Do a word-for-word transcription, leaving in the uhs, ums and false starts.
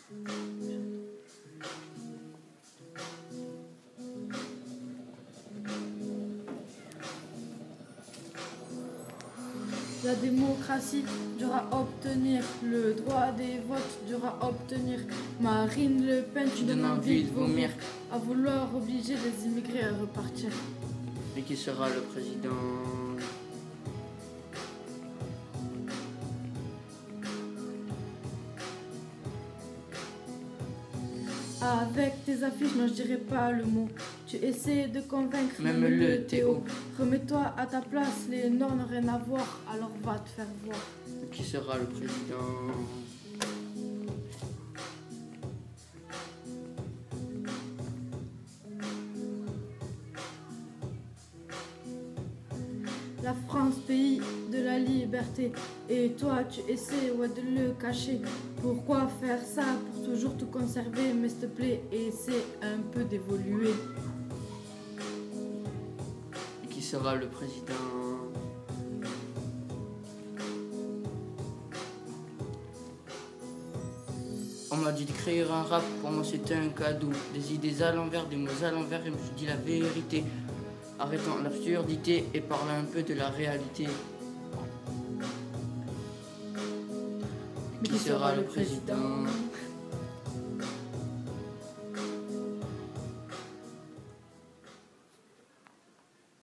La démocratie durera obtenir le droit des votes, durera obtenir Marine Le Pen, tu donnes envie de vomir, à vouloir obliger les immigrés à repartir. Et qui sera le président? Avec tes affiches, non je dirais pas le mot. Tu essaies de convaincre même, même le Théo. Remets-toi à ta place, les Noirs n'ont rien à voir, alors va te faire voir. Qui sera le président? La France, pays de la liberté, et toi tu essaies ouais, de le cacher. Pourquoi faire ça pour toujours tout conserver? Mais s'il te plaît, essaie un peu d'évoluer. Qui sera le président? On m'a dit de créer un rap, pour moi c'était un cadeau. Des idées à l'envers, des mots à l'envers, et je dis la vérité. Arrêtons l'absurdité et parlons un peu de la réalité. Mais qui sera le président?